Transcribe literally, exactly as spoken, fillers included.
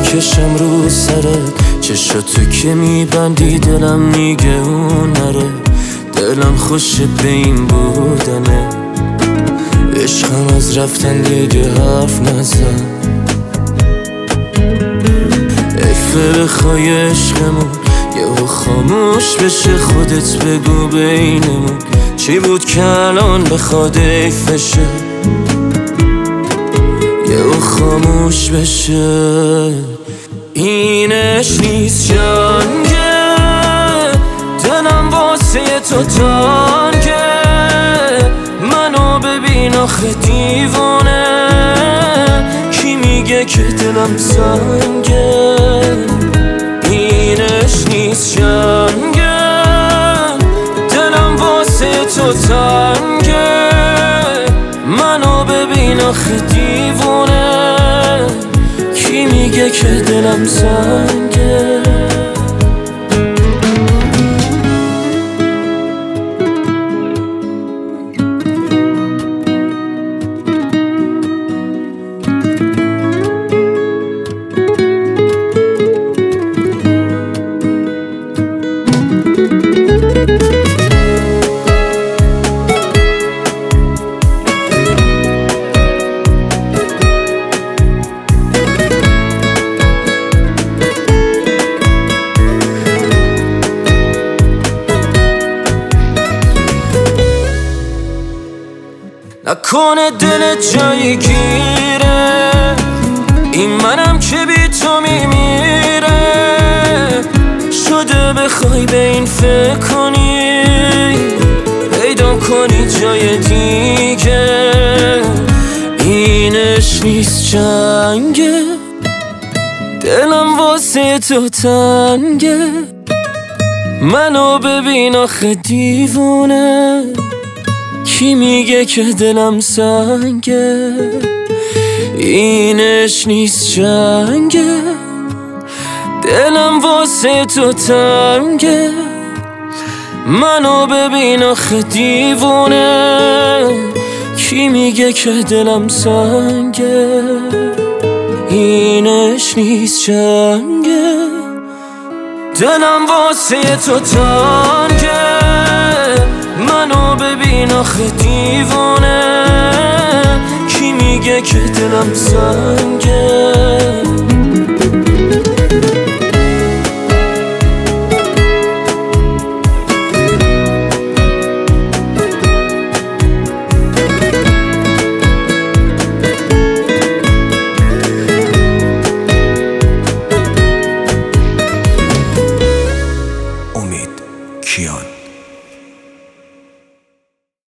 میکشم رو سرت، چشاتو که میبندی دلم میگه اون نره. دلم خوشه به این بودنه، عشقم از رفتن دیگه حرف نزن. ای فرخای عشقمون یهو خاموش بشه، خودت بگو بینمون چی بود که الان بخواد ایفشه. یهو خاموش بشه، اینش نیست جنگه، دلم واسه تو تنگه. منو ببین آخه دیوانه، کی میگه که دلم سنگه. اینش نیست جنگه، دلم واسه تو تنگه. منو ببین آخه دیوانه، کی میگه که دلم سنگه. نکنه دلت جایی گیره، این منم که بی تو میمیره. شده بخوای به این فکر کنی، پیدا کنی جای دیگه. اینش نیست جنگه، دلم واسه تو تنگه. منو ببین آخه دیوونه، کی میگه که دلم سنگه. اینش نیست جنگه، دلم واسه تو تنگه. منو ببین آخه دیوونه، کی میگه که دلم سنگه. اینش نیست جنگه، دلم واسه تو تنگه. منو ببین آخه دیوانه، کی میگه که دلم سنگه. امید کیان.